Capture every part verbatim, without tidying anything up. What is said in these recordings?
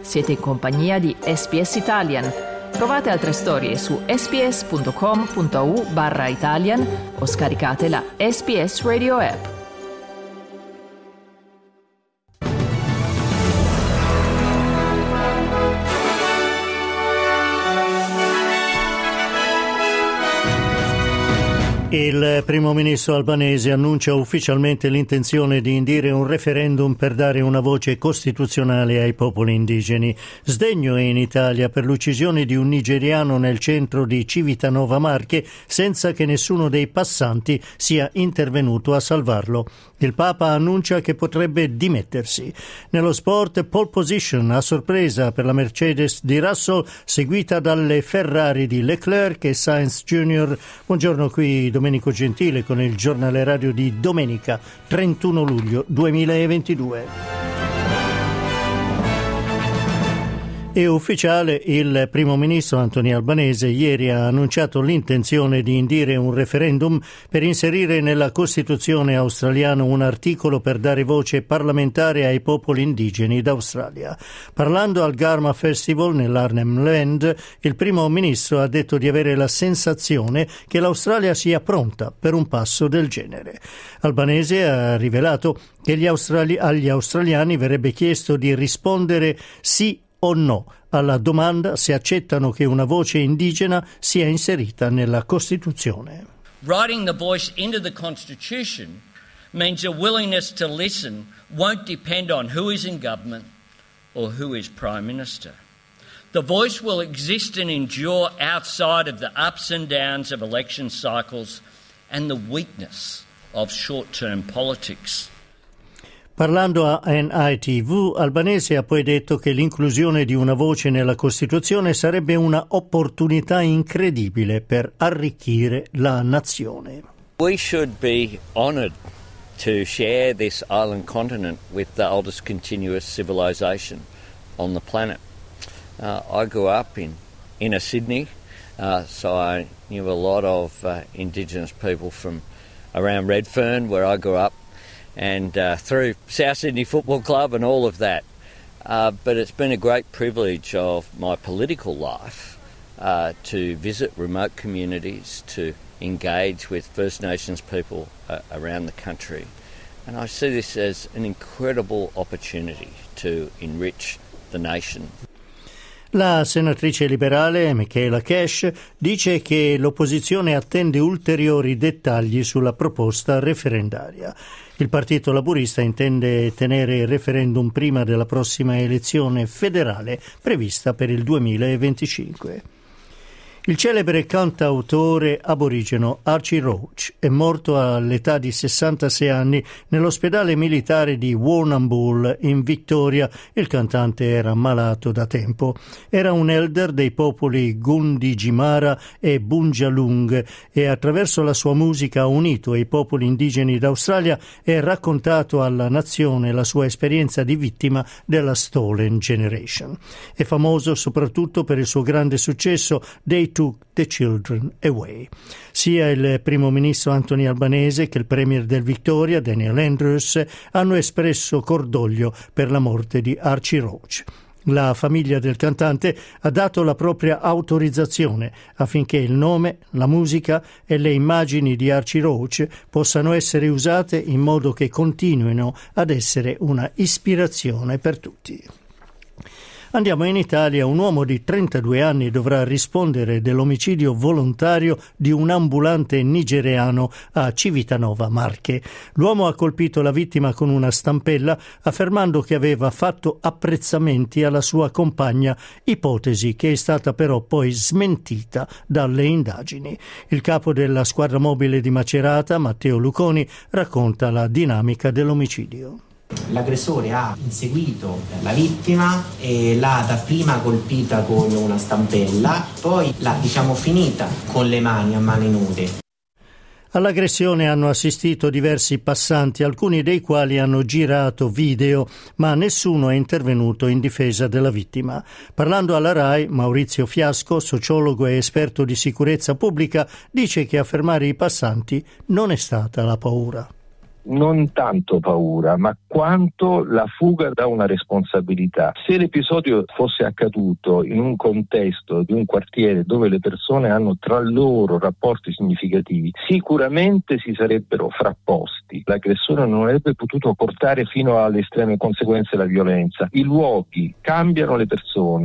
Siete in compagnia di S B S Italian. Trovate altre storie su sbs.com.au barra Italian o scaricate la S B S Radio app. Il primo ministro albanese annuncia ufficialmente l'intenzione di indire un referendum per dare una voce costituzionale ai popoli indigeni. Sdegno in Italia per l'uccisione di un nigeriano nel centro di Civitanova Marche senza che nessuno dei passanti sia intervenuto a salvarlo. Il Papa annuncia che potrebbe dimettersi. Nello sport, pole position a sorpresa per la Mercedes di Russell, seguita dalle Ferrari di Leclerc e Sainz Junior Buongiorno, qui Domenico Gentile con il giornale radio di domenica trentuno luglio duemilaventidue. È ufficiale, il primo ministro Anthony Albanese ieri ha annunciato l'intenzione di indire un referendum per inserire nella Costituzione australiana un articolo per dare voce parlamentare ai popoli indigeni d'Australia. Parlando al Garma Festival nell'Arnhem Land, il primo ministro ha detto di avere la sensazione che l'Australia sia pronta per un passo del genere. Albanese ha rivelato che gli australi- agli australiani verrebbe chiesto di rispondere sì o no alla domanda se accettano che una voce indigena sia inserita nella Costituzione. Writing the voice into the Constitution means a willingness to listen won't depend on who is in government or who is Prime Minister. The voice will exist and endure outside of the ups and downs of election cycles and the weakness of short-term politics. Parlando a N I T V, Albanese ha poi detto che l'inclusione di una voce nella Costituzione sarebbe una opportunità incredibile per arricchire la nazione. We should be honoured to share this island continent with the oldest continuous civilization on the planet. Uh, I grew up in inner Sydney, uh, so I knew a lot of uh, Indigenous people from around Redfern, where I grew up, and uh, through South Sydney Football Club and all of that. Uh, but it's been a great privilege of my political life uh, to visit remote communities, to engage with First Nations people uh, around the country. And I see this as an incredible opportunity to enrich the nation. La senatrice liberale Michaela Cash dice che l'opposizione attende ulteriori dettagli sulla proposta referendaria. Il Partito Laburista intende tenere il referendum prima della prossima elezione federale prevista per il duemilaventicinque. Il celebre cantautore aborigeno Archie Roach è morto all'età di sessantasei anni nell'ospedale militare di Warrnambool in Victoria. Il cantante era malato da tempo. Era un elder dei popoli Gunditjmara e Bundjalung e attraverso la sua musica ha unito i popoli indigeni d'Australia e raccontato alla nazione la sua esperienza di vittima della Stolen Generation. È famoso soprattutto per il suo grande successo They Took the Children Away. Sia il primo ministro Anthony Albanese che il premier del Victoria, Daniel Andrews, hanno espresso cordoglio per la morte di Archie Roach. La famiglia del cantante ha dato la propria autorizzazione affinché il nome, la musica e le immagini di Archie Roach possano essere usate in modo che continuino ad essere una ispirazione per tutti. Andiamo in Italia. Un uomo di trentadue anni dovrà rispondere dell'omicidio volontario di un ambulante nigeriano a Civitanova Marche. L'uomo ha colpito la vittima con una stampella affermando che aveva fatto apprezzamenti alla sua compagna, ipotesi che è stata però poi smentita dalle indagini. Il capo della squadra mobile di Macerata, Matteo Luconi, racconta la dinamica dell'omicidio. L'aggressore ha inseguito la vittima e l'ha dapprima colpita con una stampella, poi l'ha diciamo finita con le mani a mani nude. All'aggressione hanno assistito diversi passanti, alcuni dei quali hanno girato video, ma nessuno è intervenuto in difesa della vittima. Parlando alla RAI, Maurizio Fiasco, sociologo e esperto di sicurezza pubblica, dice che a fermare i passanti non è stata la paura. non tanto paura, ma quanto la fuga da una responsabilità. Se l'episodio fosse accaduto in un contesto di un quartiere dove le persone hanno tra loro rapporti significativi, sicuramente si sarebbero frapposti. L'aggressore non avrebbe potuto portare fino alle estreme conseguenze la violenza. I luoghi cambiano le persone.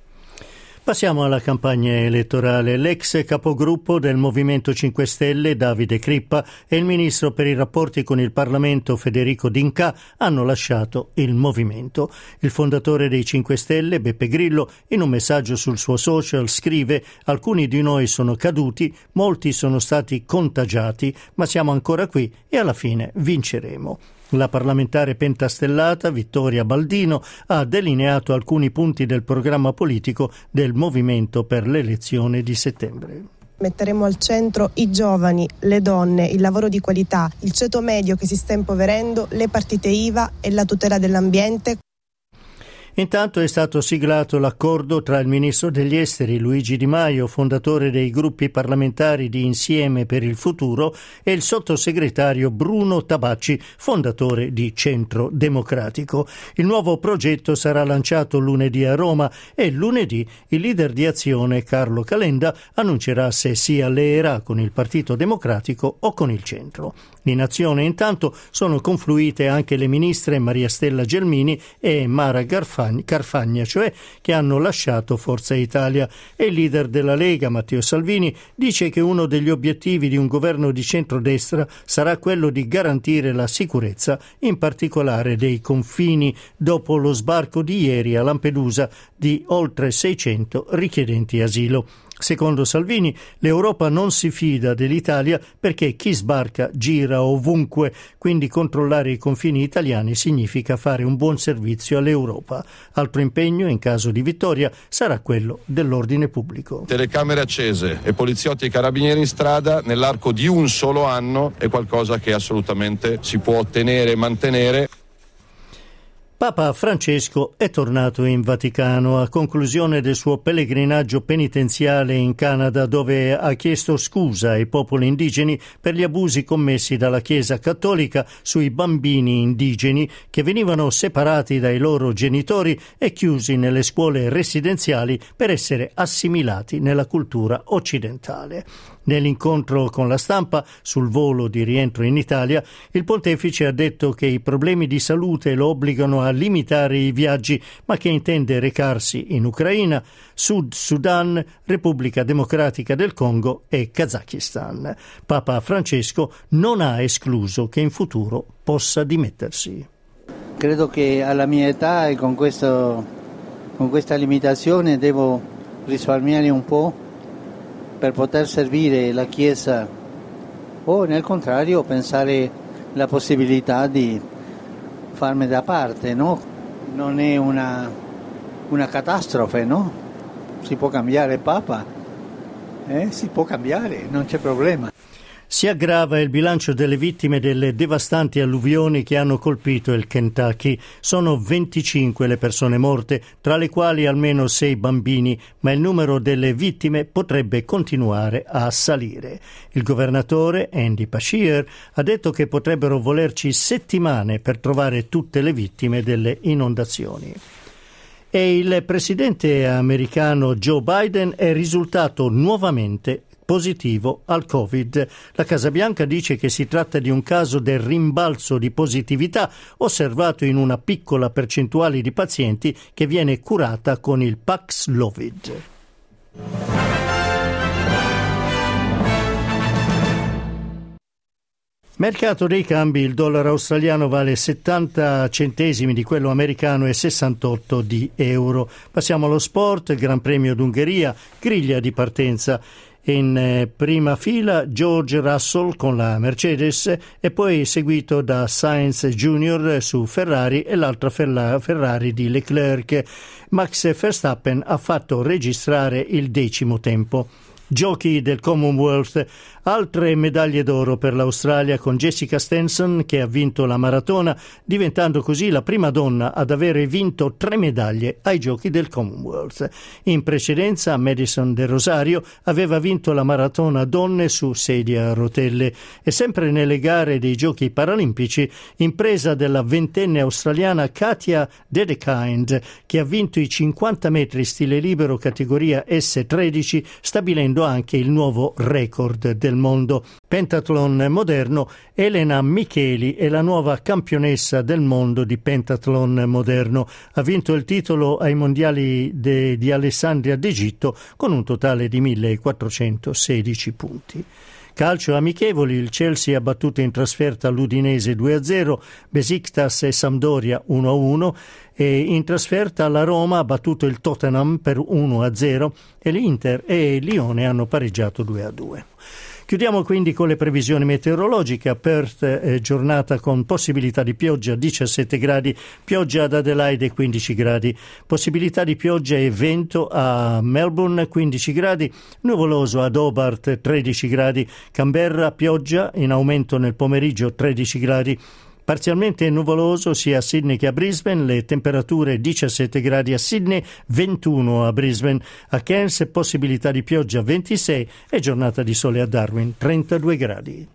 Passiamo alla campagna elettorale. L'ex capogruppo del Movimento cinque Stelle, Davide Crippa, e il ministro per i rapporti con il Parlamento, Federico D'Incà, hanno lasciato il movimento. Il fondatore dei cinque Stelle, Beppe Grillo, in un messaggio sul suo social scrive: «Alcuni di noi sono caduti, molti sono stati contagiati, ma siamo ancora qui e alla fine vinceremo». La parlamentare pentastellata Vittoria Baldino ha delineato alcuni punti del programma politico del Movimento per l'elezione di settembre. Metteremo al centro i giovani, le donne, il lavoro di qualità, il ceto medio che si sta impoverendo, le partite I V A e la tutela dell'ambiente. Intanto è stato siglato l'accordo tra il ministro degli esteri Luigi Di Maio, fondatore dei gruppi parlamentari di Insieme per il Futuro, e il sottosegretario Bruno Tabacci, fondatore di Centro Democratico. Il nuovo progetto sarà lanciato lunedì a Roma e lunedì il leader di Azione Carlo Calenda annuncerà se si alleerà con il Partito Democratico o con il centro. In Azione intanto sono confluite anche le ministre Maria Stella Gelmini e Mara Carfagna, cioè che hanno lasciato Forza Italia, e il leader della Lega Matteo Salvini dice che uno degli obiettivi di un governo di centrodestra sarà quello di garantire la sicurezza, in particolare dei confini, dopo lo sbarco di ieri a Lampedusa di oltre seicento richiedenti asilo. Secondo Salvini, l'Europa non si fida dell'Italia perché chi sbarca gira ovunque, quindi controllare i confini italiani significa fare un buon servizio all'Europa. Altro impegno, in caso di vittoria, sarà quello dell'ordine pubblico. Telecamere accese e poliziotti e carabinieri in strada nell'arco di un solo anno è qualcosa che assolutamente si può ottenere e mantenere. Papa Francesco è tornato in Vaticano a conclusione del suo pellegrinaggio penitenziale in Canada, dove ha chiesto scusa ai popoli indigeni per gli abusi commessi dalla Chiesa Cattolica sui bambini indigeni che venivano separati dai loro genitori e chiusi nelle scuole residenziali per essere assimilati nella cultura occidentale. Nell'incontro con la stampa sul volo di rientro in Italia, il pontefice ha detto che i problemi di salute lo obbligano a limitare i viaggi, ma che intende recarsi in Ucraina, Sud Sudan, Repubblica Democratica del Congo e Kazakistan. Papa Francesco non ha escluso che in futuro possa dimettersi. Credo che alla mia età e con, questo, con questa limitazione devo risparmiare un po' per poter servire la Chiesa, o nel contrario pensare la possibilità di farmi da parte, no? Non è una, una catastrofe, no? Si può cambiare Papa, eh? Si può cambiare, non c'è problema. Si aggrava il bilancio delle vittime delle devastanti alluvioni che hanno colpito il Kentucky. Sono venticinque le persone morte, tra le quali almeno sei bambini, ma il numero delle vittime potrebbe continuare a salire. Il governatore Andy Beshear ha detto che potrebbero volerci settimane per trovare tutte le vittime delle inondazioni. E il presidente americano Joe Biden è risultato nuovamente positivo al Covid. La Casa Bianca dice che si tratta di un caso del rimbalzo di positività osservato in una piccola percentuale di pazienti che viene curata con il Paxlovid. Mercato dei cambi: il dollaro australiano vale settanta centesimi di quello americano e sessantotto di euro. Passiamo allo sport. Gran Premio d'Ungheria, griglia di partenza. In eh, prima fila George Russell con la Mercedes e poi seguito da Sainz Junior su Ferrari e l'altra Ferrari di Leclerc. Max Verstappen ha fatto registrare il decimo tempo. Giochi del Commonwealth, altre medaglie d'oro per l'Australia con Jessica Stenson che ha vinto la maratona, diventando così la prima donna ad avere vinto tre medaglie ai Giochi del Commonwealth. In precedenza Madison De Rosario aveva vinto la maratona donne su sedia a rotelle e sempre nelle gare dei Giochi Paralimpici impresa della ventenne australiana Katia Dedekind che ha vinto i cinquanta metri stile libero categoria esse tredici stabilendo anche il nuovo record del mondo. Pentathlon moderno, Elena Micheli è la nuova campionessa del mondo di pentathlon moderno. Ha vinto il titolo ai mondiali de, di Alessandria d'Egitto con un totale di millequattrocentosedici punti. Calcio amichevoli, il Chelsea ha battuto in trasferta l'Udinese due a zero, Besiktas e Sampdoria uno a uno e in trasferta la Roma ha battuto il Tottenham per uno a zero e l'Inter e il Lione hanno pareggiato due a due. Chiudiamo quindi con le previsioni meteorologiche. A Perth eh, giornata con possibilità di pioggia diciassette gradi, pioggia ad Adelaide quindici gradi, possibilità di pioggia e vento a Melbourne quindici gradi, nuvoloso ad Hobart tredici gradi, Canberra pioggia in aumento nel pomeriggio tredici gradi, parzialmente nuvoloso sia a Sydney che a Brisbane, le temperature diciassette gradi a Sydney, ventuno a Brisbane, a Cairns possibilità di pioggia ventisei e giornata di sole a Darwin trentadue gradi.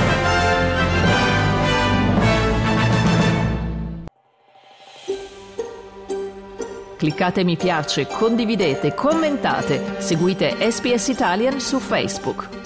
Cliccate mi piace, condividete, commentate, seguite S B S Italian su Facebook.